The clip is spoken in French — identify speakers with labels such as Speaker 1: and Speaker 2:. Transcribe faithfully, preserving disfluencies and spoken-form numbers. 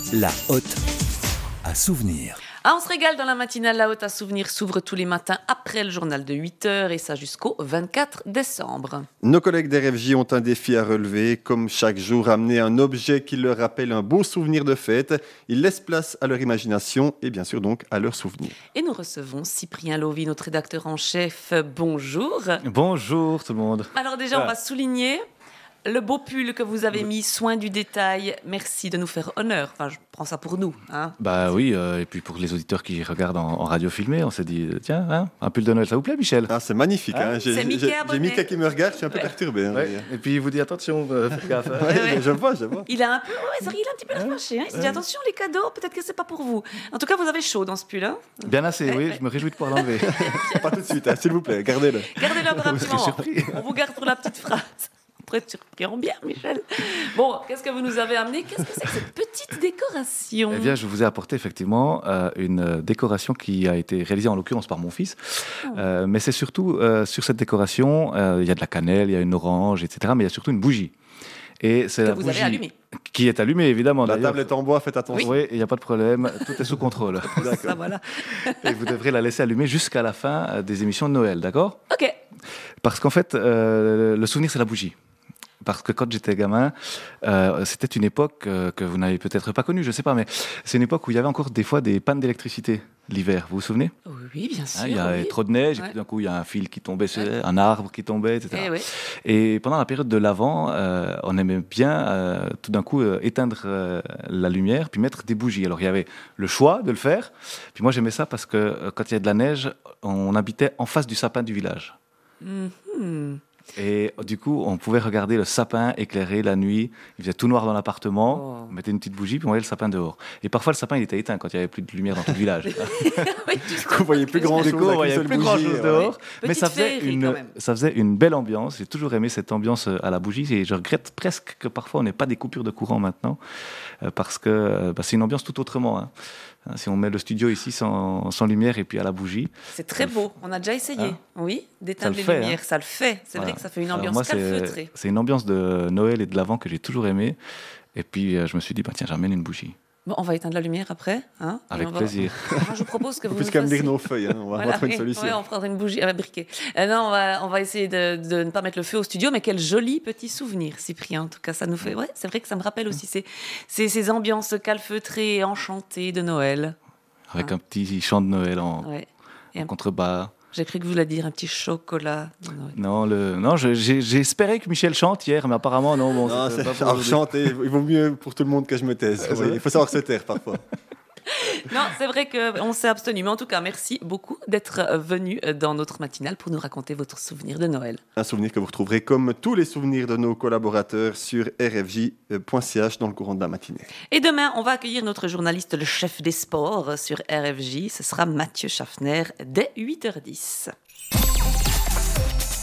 Speaker 1: La Haute à souvenir.
Speaker 2: Ah, on se régale dans la matinale. La Haute à souvenir s'ouvre tous les matins après le journal de huit heures et ça jusqu'au vingt-quatre décembre.
Speaker 3: Nos collègues d'R F J ont un défi à relever. Comme chaque jour, amener un objet qui leur rappelle un beau souvenir de fête. Ils laissent place à leur imagination et bien sûr donc à leurs souvenirs.
Speaker 2: Et nous recevons Cyprien Lovy, notre rédacteur en chef. Bonjour.
Speaker 4: Bonjour tout le monde.
Speaker 2: Alors déjà, on va souligner le beau pull que vous avez mis, soin du détail. Merci de nous faire honneur. Enfin, je prends ça pour nous. Hein.
Speaker 4: Bah oui, euh, et puis pour les auditeurs qui regardent en, en radio filmée, on s'est dit, tiens, hein, un pull de Noël, ça vous plaît, Michel?
Speaker 3: Ah, c'est magnifique.
Speaker 4: Ah,
Speaker 3: hein. J'ai,
Speaker 2: c'est Mickey
Speaker 3: j'ai,
Speaker 2: abonné.
Speaker 3: j'ai Mickey qui me regarde, je suis un peu
Speaker 2: Ouais.
Speaker 3: perturbé. Hein,
Speaker 4: Ouais. Et puis il vous dit, attention, euh, faites gaffe. Hein.
Speaker 3: Ouais,
Speaker 2: Ouais.
Speaker 3: Je vois, je vois.
Speaker 2: Il a un peu, ouais, c'est vrai, il a un petit peu la fâché. Hein. Il s'est dit attention, les cadeaux, peut-être que c'est pas pour vous. En tout cas, vous avez chaud dans ce pull. Hein.
Speaker 4: Bien assez, oui, je me réjouis de pouvoir l'enlever.
Speaker 3: Pas tout de suite, hein, s'il vous plaît, gardez-le.
Speaker 2: Gardez-le encore un
Speaker 4: Vous
Speaker 2: petit
Speaker 4: serez
Speaker 2: moment.
Speaker 4: surpris.
Speaker 2: On vous garde pour la petite phrase. Pour être surpris en bien, Michel. Bon, qu'est-ce que vous nous avez amené? Qu'est-ce que c'est que cette petite décoration?
Speaker 4: Eh bien, je vous ai apporté effectivement euh, une euh, décoration qui a été réalisée en l'occurrence par mon fils.
Speaker 2: Oh.
Speaker 4: Euh, mais c'est surtout euh, sur cette décoration, euh, il y a de la cannelle, il y a une orange, et cetera. Mais il y a surtout une bougie. Et c'est
Speaker 2: Que
Speaker 4: la
Speaker 2: vous
Speaker 4: bougie
Speaker 2: avez allumée.
Speaker 4: qui est allumée, évidemment.
Speaker 3: La
Speaker 4: d'ailleurs.
Speaker 3: table est en bois, faites attention.
Speaker 4: Oui, il n'y a pas de problème, tout est sous contrôle.
Speaker 2: Ça, voilà.
Speaker 4: Et vous devrez la laisser allumée jusqu'à la fin euh, des émissions de Noël, d'accord?
Speaker 2: Ok.
Speaker 4: Parce qu'en fait, euh, le souvenir, c'est la bougie. Parce que quand j'étais gamin, euh, c'était une époque euh, que vous n'avez peut-être pas connue, je ne sais pas, mais c'est une époque où il y avait encore des fois des pannes d'électricité l'hiver, vous vous souvenez?
Speaker 2: Oui, bien sûr.
Speaker 4: Hein, il y avait
Speaker 2: oui.
Speaker 4: trop de neige, et
Speaker 2: Ouais.
Speaker 4: puis d'un coup, il y a un fil qui tombait, sur
Speaker 2: Ouais.
Speaker 4: un arbre qui tombait, et cetera.
Speaker 2: Eh oui.
Speaker 4: Et pendant la période de l'Avent, euh, on aimait bien euh, tout d'un coup euh, éteindre euh, la lumière puis mettre des bougies. Alors il y avait le choix de le faire. Puis moi j'aimais ça parce que euh, quand il y a de la neige, on habitait en face du sapin du village.
Speaker 2: Mhm.
Speaker 4: Et euh, du coup, on pouvait regarder le sapin éclairé la nuit. Il faisait tout noir dans l'appartement.
Speaker 2: Oh.
Speaker 4: On mettait une petite bougie puis on voyait le sapin dehors. Et parfois le sapin il était éteint quand il y avait plus de lumière dans tout le village.
Speaker 2: Oui, juste
Speaker 3: Vous voyez plus grand
Speaker 4: Du
Speaker 3: chose.
Speaker 4: coup, on
Speaker 3: avec
Speaker 4: voyait
Speaker 3: une seule
Speaker 4: plus grand
Speaker 3: bougie,
Speaker 4: chose
Speaker 3: ouais.
Speaker 4: dehors, mais
Speaker 2: Petite
Speaker 4: ça faisait,
Speaker 2: féerie,
Speaker 4: une,
Speaker 2: quand même.
Speaker 4: ça faisait une belle ambiance. J'ai toujours aimé cette ambiance à la bougie et je regrette presque que parfois on n'ait pas des coupures de courant maintenant euh, parce que euh, bah, c'est une ambiance tout autrement. Hein. Hein, Si on met le studio ici sans, sans lumière et puis à la bougie.
Speaker 2: C'est très beau. On a déjà essayé.
Speaker 4: Hein?
Speaker 2: Oui, d'éteindre
Speaker 4: Ça
Speaker 2: les
Speaker 4: le fait,
Speaker 2: lumières.
Speaker 4: hein.
Speaker 2: Ça le fait. C'est
Speaker 4: Voilà.
Speaker 2: vrai que ça fait une
Speaker 4: Alors
Speaker 2: ambiance
Speaker 4: moi, c'est,
Speaker 2: calfeutrée.
Speaker 4: c'est une ambiance de Noël et de l'Avent que j'ai toujours aimé. Et puis euh, je me suis dit, bah, tiens, j'amène une bougie.
Speaker 2: Bon, on va éteindre la lumière après. Hein, et
Speaker 4: Avec
Speaker 2: on va-
Speaker 4: plaisir.
Speaker 2: Moi, je vous propose que
Speaker 3: On
Speaker 2: vous
Speaker 3: peut
Speaker 2: nous
Speaker 3: quand même lire
Speaker 2: fassiez-
Speaker 3: nos feuilles, hein. on, va, on va
Speaker 2: Voilà,
Speaker 3: trouver une
Speaker 2: oui,
Speaker 3: solution.
Speaker 2: ouais, on prendra une bougie à briquet. Euh, non, on va, on va essayer de, de ne pas mettre le feu au studio, mais quel joli petit souvenir, Cyprien. En tout cas, ça nous fait. Ouais, c'est vrai que ça me rappelle aussi ces, ces, ces ambiances calfeutrées et enchantées de Noël.
Speaker 4: Avec
Speaker 2: Ah.
Speaker 4: un petit chant de Noël en,
Speaker 2: Ouais. Et
Speaker 4: en
Speaker 2: un-
Speaker 4: contrebas.
Speaker 2: J'ai cru que vous alliez dire un petit chocolat de Noël.
Speaker 4: Non, le... non je- j'ai, j'ai espéré que Michel chante hier, mais apparemment, non. Bon,
Speaker 3: Non,
Speaker 4: c'était
Speaker 3: c'est,
Speaker 4: pas pour
Speaker 3: alors,
Speaker 4: aujourd'hui.
Speaker 3: chanter, il vaut mieux pour tout le monde que je me taise.
Speaker 4: c'est
Speaker 3: Oui,
Speaker 4: vrai
Speaker 3: il faut savoir se taire parfois.
Speaker 2: Non, c'est vrai qu'on s'est abstenu. Mais en tout cas, merci beaucoup d'être venu dans notre matinale pour nous raconter votre souvenir de Noël.
Speaker 3: Un souvenir que vous retrouverez comme tous les souvenirs de nos collaborateurs sur r f j point c h dans le courant de la matinée.
Speaker 2: Et demain, on va accueillir notre journaliste, le chef des sports sur R F J. Ce sera Mathieu Schaffner dès huit heures dix.